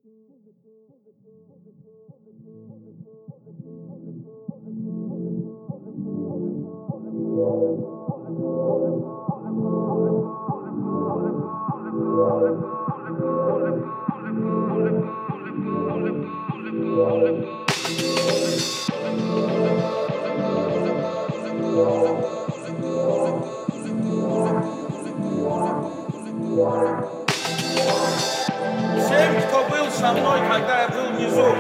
Всем, кто был со мной, когда я был внизу.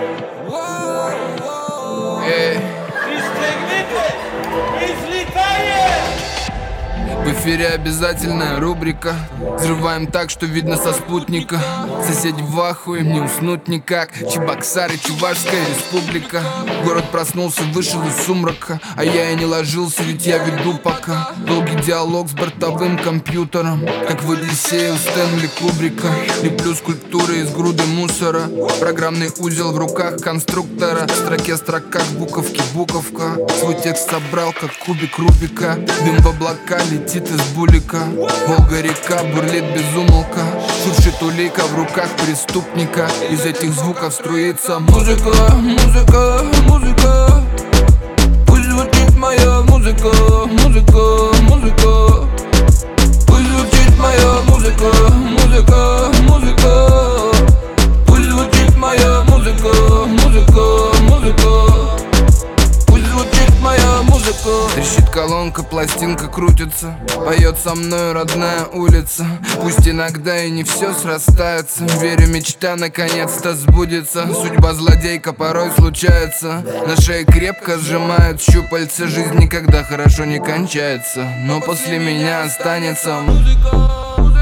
Пристегнитесь! Излетаем! В эфире обязательная рубрика. Взрываем так, что видно со спутника. Соседи в ахуе, не уснуть никак. Чебоксары, Чувашская республика. Город проснулся, вышел из сумрака. А я и не ложился, ведь я веду пока долгий диалог с бортовым компьютером, как в Одиссее у Стэнли Кубрика. Леплю скульптуры из груды мусора. Программный узел в руках конструктора. В строке строка, к буковке буковка. Свой текст собрал, как кубик Рубика. Дым в облака летит из булика. Волга-река бурлит без умолка. Шуршит улика в руках преступника. Из этих звуков струится музыка, музыка, музыка. Пусть звучит моя музыка, музыка, музыка. Пусть звучит моя музыка, музыка, музыка. Пусть звучит моя музыка, музыка, музыка. Пусть звучит моя музыка. Трещит колонка, пластинка крутится. Поет со мной родная улица. Пусть иногда и не все срастается. Верю, мечта наконец-то сбудется. Судьба злодейка порой случается. На шее крепко сжимают щупальца. Жизнь никогда хорошо не кончается. Но после меня останется музыка.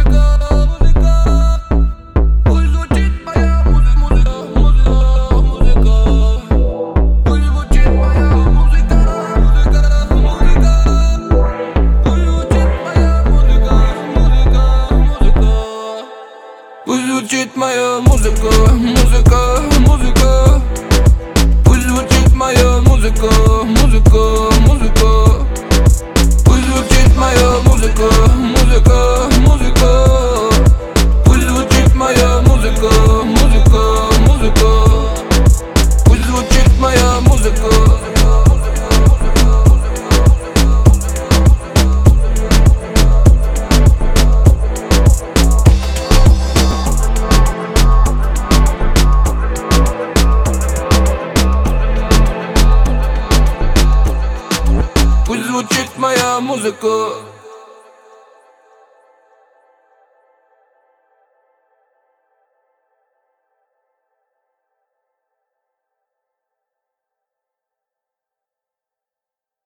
Пусть звучит моя музыка, музыка, музыка. Пусть звучит моя музыка, музыка, музыка. Пусть звучит моя музыка, музыка, музыка. Пусть звучит моя музыка, музыка, музыка. Пусть звучит моя музыка. Пусть звучит моя музыка.